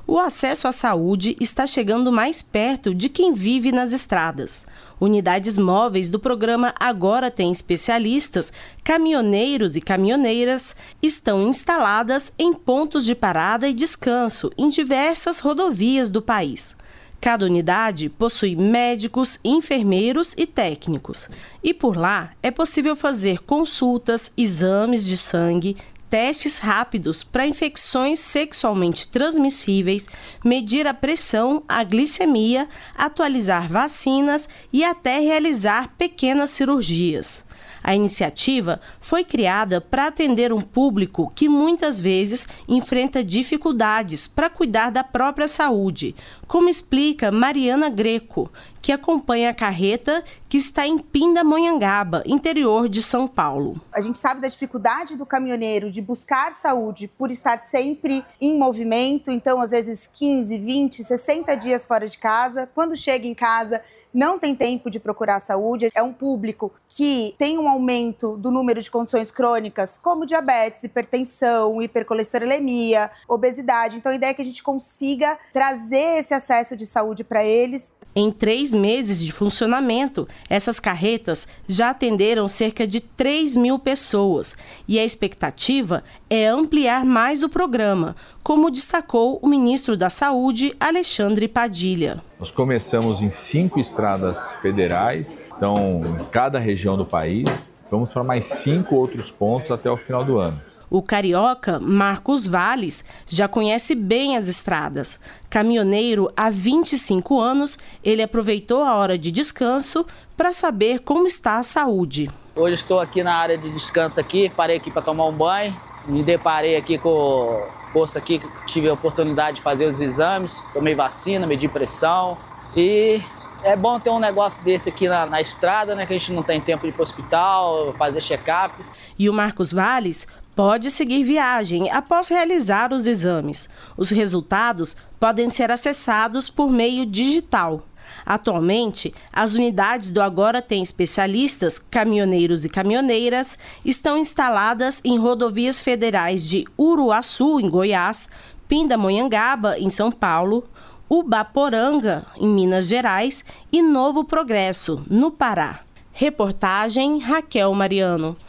O acesso à saúde está chegando mais perto de quem vive nas estradas. Unidades móveis do programa Agora Tem Especialistas, caminhoneiros e caminhoneiras, estão instaladas em pontos de parada e descanso em diversas rodovias do país. Cada unidade possui médicos, enfermeiros e técnicos. E por lá é possível fazer consultas, exames de sangue, testes rápidos para infecções sexualmente transmissíveis, medir a pressão, a glicemia, atualizar vacinas e até realizar pequenas cirurgias. A iniciativa foi criada para atender um público que muitas vezes enfrenta dificuldades para cuidar da própria saúde, como explica Mariana Greco, que acompanha a carreta que está em Pindamonhangaba, interior de São Paulo. A gente sabe da dificuldade do caminhoneiro de buscar saúde por estar sempre em movimento, então às vezes 15, 20, 60 dias fora de casa. Quando chega em casa, não tem tempo de procurar saúde. É um público que tem um aumento do número de condições crônicas, como diabetes, hipertensão, hipercolesterolemia, obesidade. Então a ideia é que a gente consiga trazer esse acesso de saúde para eles. Em 3 meses de funcionamento, essas carretas já atenderam cerca de 3.000 pessoas e a expectativa é ampliar mais o programa, como destacou o ministro da Saúde, Alexandre Padilha. Nós começamos em 5 estradas federais, então em cada região do país. Vamos para mais 5 outros pontos até o final do ano. O carioca Marcos Valles já conhece bem as estradas. Caminhoneiro há 25 anos, ele aproveitou a hora de descanso para saber como está a saúde. Hoje estou aqui na área de descanso aqui, parei aqui para tomar um banho, me deparei aqui com o posto aqui, tive a oportunidade de fazer os exames, tomei vacina, medi pressão e é bom ter um negócio desse aqui na estrada, né, que a gente não tem tempo de ir para o hospital, fazer check-up. E o Marcos Valles pode seguir viagem após realizar os exames. Os resultados podem ser acessados por meio digital. Atualmente, as unidades do Agora Tem Especialistas, caminhoneiros e caminhoneiras, estão instaladas em rodovias federais de Uruaçu, em Goiás, Pindamonhangaba, em São Paulo, Ubaporanga, em Minas Gerais, e Novo Progresso, no Pará. Reportagem Raquel Mariano.